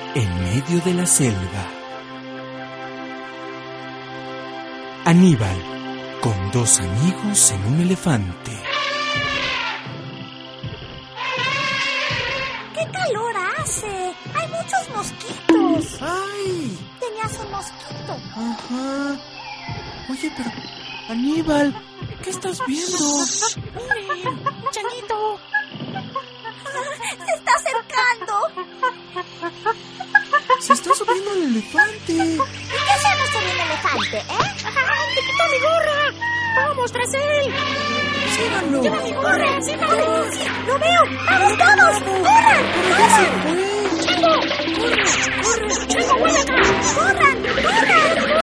en medio de la selva. Aníbal, con dos amigos en un elefante. ¡Qué calor hace! ¡Hay muchos mosquitos! ¡Ay! Tenías un mosquito. Ajá. Oye, pero... Aníbal, ¿qué estás viendo? ¡Miren! ¡Changuito! ¡Se está acercando! Se está subiendo el elefante. ¿Y qué hacemos con el elefante, ¡Te quitó mi gorra! ¡Vamos tras él! ¡Síganlo! ¡Lleva mi gorra! ¡Síganlo! ¡Sí! ¡Lo veo! ¡Vamos todos! ¡Corran! ¡Pero ya se fue! ¡Chango! ¡Corre! ¡Chango, vuelve acá! ¡Corran! ¡Corran!